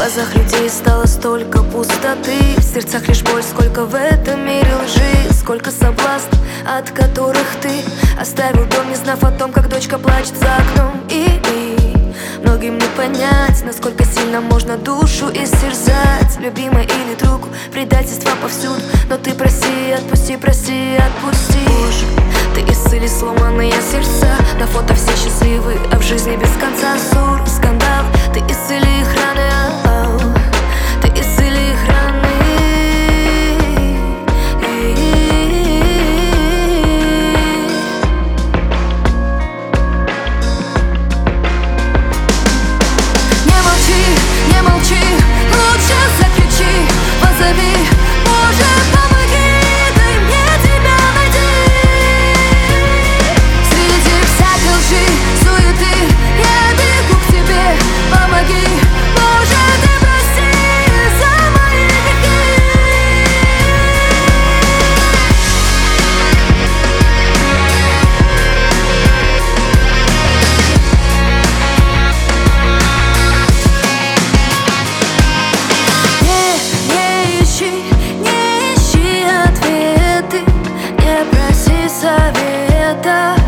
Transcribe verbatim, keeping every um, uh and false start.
глазах людей стало столько пустоты, в сердцах лишь боль, сколько в этом мире лжи, сколько соблазн, от которых ты оставил дом, не знав о том, как дочка плачет за окном. И, и многим не понять, насколько сильно можно душу истерзать. Любимая или другу, предательство повсюду, но ты проси, отпусти, проси, отпусти. Боже, ты исцели сломанные сердца. На фото все счастливы, а в жизни без конца ссор, скандал. Ты исцели их раны, ау, ты исцели их раны. Не молчи, не молчи, лучше закричи, позови, Боже, помоги, дай мне тебя найти. Среди всякой лжи, суеты, я бегу к тебе, помоги, Боже, ты прости за мои грехи. Не, не ищи, не ищи ответы, не проси совета.